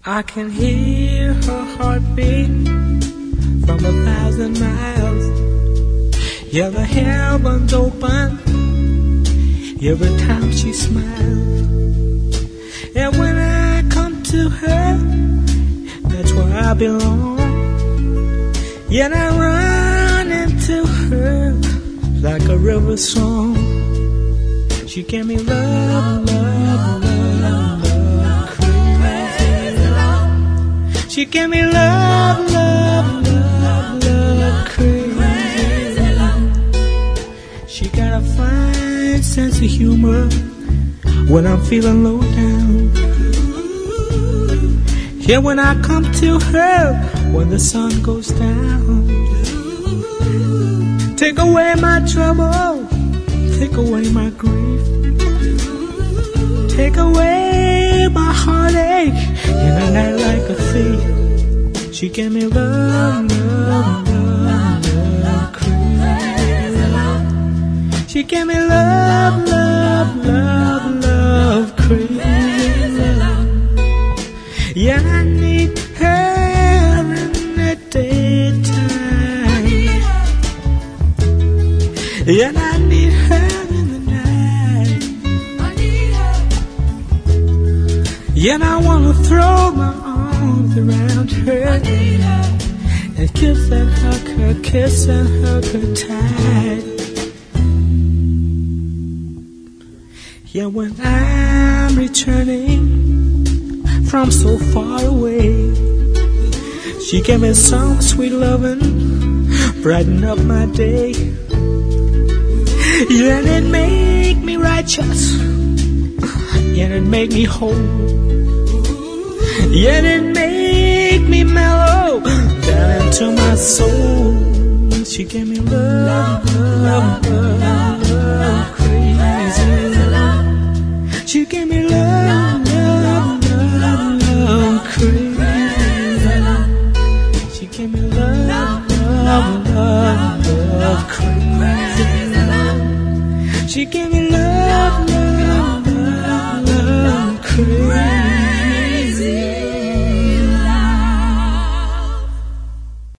I can hear her heartbeat from 1,000 miles. Yeah, the heavens open every time she smiles. And when I come to her, that's where I belong. Yet I run into her like a river song. She gave me love, love, love, love, crazy love. She gave me love, love, love, love, crazy love. She got a fine sense of humor when I'm feeling low down. Yeah, when I come to her, when the sun goes down. Take away my trouble, take away my grief, take away my heartache in a night like a thief. She gave me love, love, love, love, crazy love. She gave me love, love, love, love, crazy love. Yeah, I need her in the daytime. Yeah, I need her in the night. I need her. Yeah, I wanna throw my arms around her. I need her. And kiss and hug her, kiss and hug her tight. Yeah, when I'm returning from so far away, she gave me some sweet loving, brighten up my day. Yeah, and it make me righteous, yeah, it make me whole, yeah, it make me mellow down into my soul. She gave me love, love, love, love, crazy love. She gave me love, love, love, love, crazy love. She gave me love, love, love, love, crazy love. She gave me love, love, love, love, crazy.